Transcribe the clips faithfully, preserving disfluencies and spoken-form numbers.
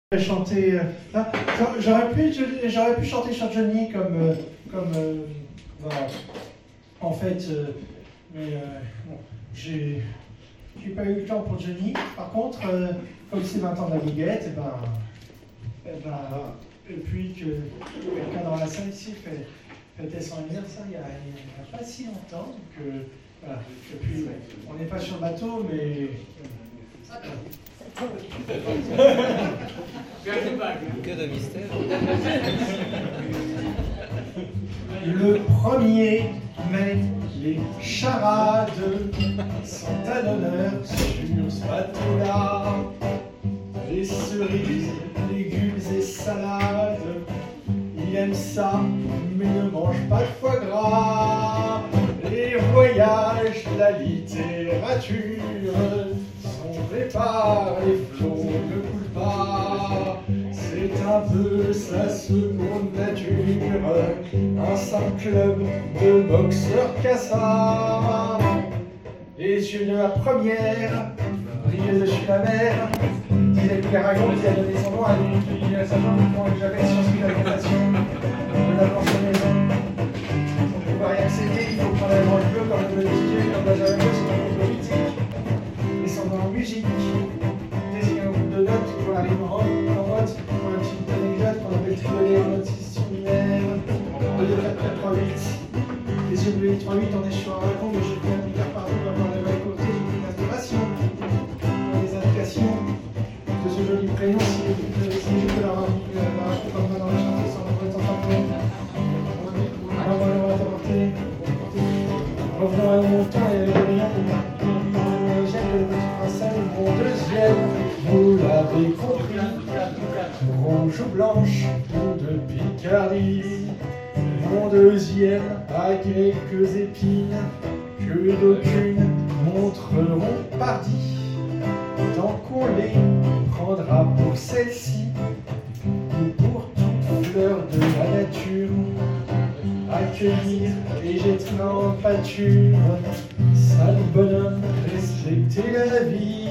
chanter. Euh, j'aurais pu, j'aurais pu chanter sur Johnny comme, euh, comme euh, bah, en fait, euh, mais euh, bon, j'ai, j'ai pas eu le temps pour Johnny. Par contre, euh, comme c'est vingt ans de la goguette, et ben, et ben, et puis que quelqu'un dans la salle ici fait, fêtait son anniversaire il y a, il y a pas si longtemps, donc euh, voilà. Et puis on n'est pas sur le bateau, mais Que de mystère. Le premier mai, les charades sont à l'honneur sur ce bateau-là. Les cerises, légumes et salades, il aime ça, mais ne mange pas de foie gras. Les voyages, la littérature sont faits par les flots ne coulent pas. C'est un peu sa seconde nature, un simple club de boxeurs cassards. Les yeux de la première brillaient dessus la mer, disait Aragon qui a donné son nom à lui, qui a sa jambe quand j'avais surpris la tentation de la blanche maison. Pour pouvoir y accéder, il faut prendre la branche bleue comme le disait, comme Benjamin Ross, c'est un politique. Descendant en musique, désigner un groupe de notes pour la rime en note, pour une petite anecdote qu'on appelle trioler en note six binaire, deux, quatre, quatre, trois, huit. Les yeux bleus, trois, huit, on est sur un wagon, mais j'ai bien mis faire par vous, avoir la vraie côté, j'ai une inspiration. Les indications de ce joli prénom, si je peux la racheter comme ça dans les chantiers sans le temps après. On va le rapporter. Revenons à mon temps et à rien pour moi. J'aime le petit prince, mon deuxième, vous l'avez compris. Rouge ou blanche ou de Picardie. Mon deuxième a quelques épines que d'aucunes montreront pardi. Tant qu'on les prendra pour celle-ci ou pour toute fleur de la nature, accueillir et jeter en pâture, sale bonhomme, respecter la vie.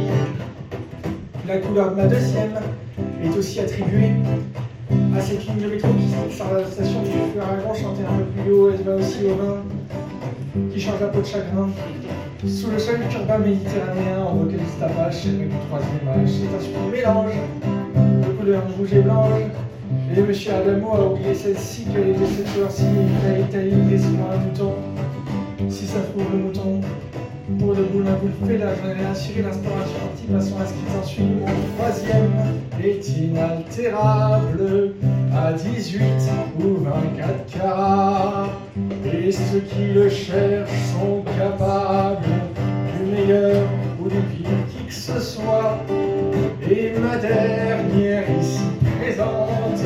La couleur de ma deuxième est aussi attribuée à cette ligne de métro qui sort de la station du feu Aragon, chanter un peu plus haut, elle va aussi au vin, qui change la peau de chagrin. Sous le sol urbain méditerranéen, on vocalise Apache, et du troisième âge. C'est un super mélange de couleurs rouge et blanche. Et monsieur Adamo a oublié celle-ci, que les deux cette couleur-ci, la Italie, désignant un mouton. Si ça trouve le mouton, pour le boule, un boule fait, là, j'en ai assuré l'inspiration type, passons à ce qui s'ensuit. Mon troisième est inaltérable, à dix-huit ou vingt-quatre carats. Et ceux qui le cherchent sont capables du meilleur ou du pire qui que ce soit. Et ma dernière ici présente,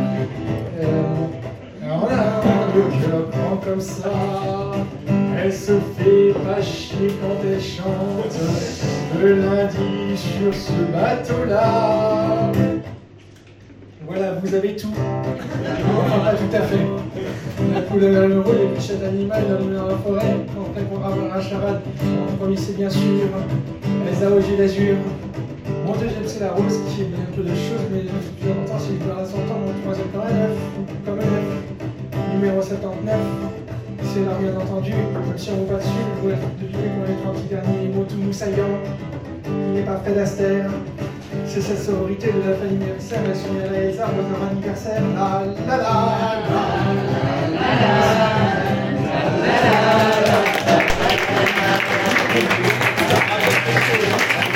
euh, on a le cœur grand comme ça. Elle se fait pas chier quand elle chante le lundi sur ce bateau-là. Voilà, vous avez tout. Enfin, pas tout à fait. La couleur, le rôle, les bichettes animales, dans la forêt, on répondra à la charade. Mon premier, c'est bien sûr les A O G d'azur. Mon deuxième, c'est la rose, qui est un peu de choses, mais le plus important, c'est le à cent ans. Mon troisième, comme un neuf, comme un neuf. Numéro soixante-neuf, c'est là, bien entendu, même si on ne va pas dessus, je voudrais deviner qu'on les trois petits derniers mots tout moussaillants. Il n'est pas Fred Astaire. C'est cette sororité de la famille anniversaire, mais si on y allait les arbres de leur anniversaire, la la la.